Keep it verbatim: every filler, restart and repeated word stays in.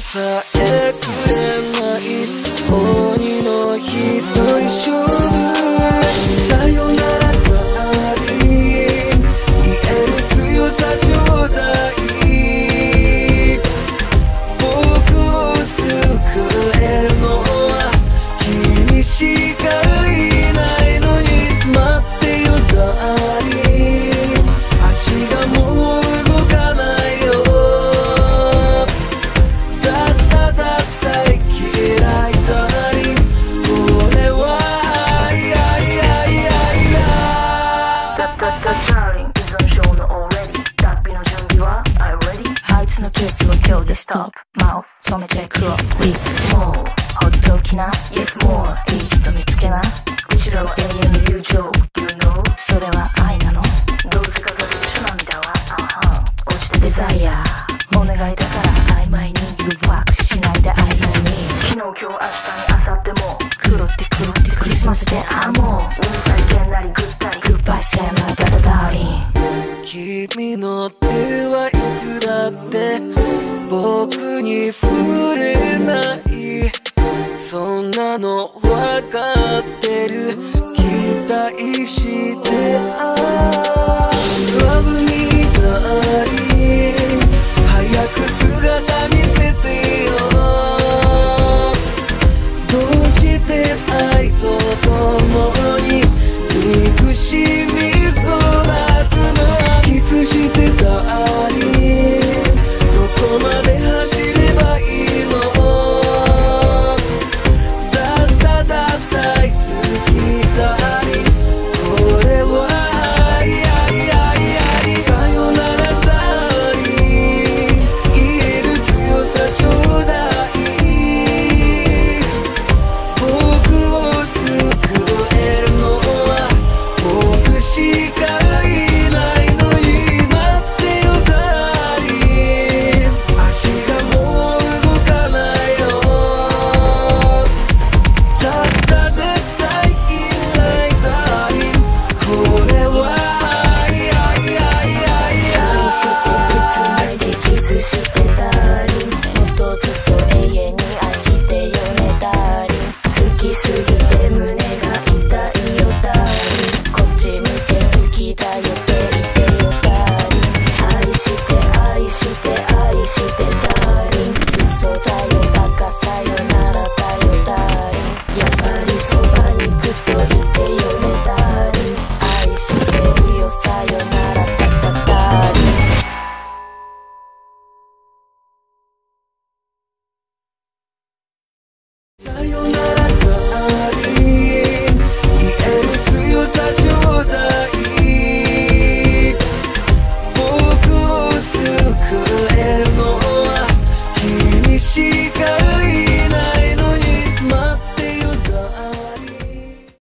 さえくれない鬼の一人勝負。さよならダーリン、言える強さちょうだい。僕を救えるのは君しかいないのに。待ってよダーリン、足がもう動かないよ。だっただったい嫌いダーリン、これは愛愛愛愛愛。 だっただダーリン、依存症の already。 脱皮の準備は Are you ready？ あいつのキスを今日でストップ。マウス染めちゃいくわ。We more ほっときな。 Yes more。 いい人見つけな。 うちらは永遠の友情 You know？ それは愛なの。 どうせ飾るでしょ涙は。あはん落ちてデザイアお願いだから曖昧に誘惑しないで曖昧に。 昨日今日明日に明後日も狂って狂ってクリスマスであもううるさいげんなりぐったり。 グッバイさよならダダダーリン。 君の手はいつだって僕に触れない。そんなのわかってる。期待してあラブにダーリン、早く姿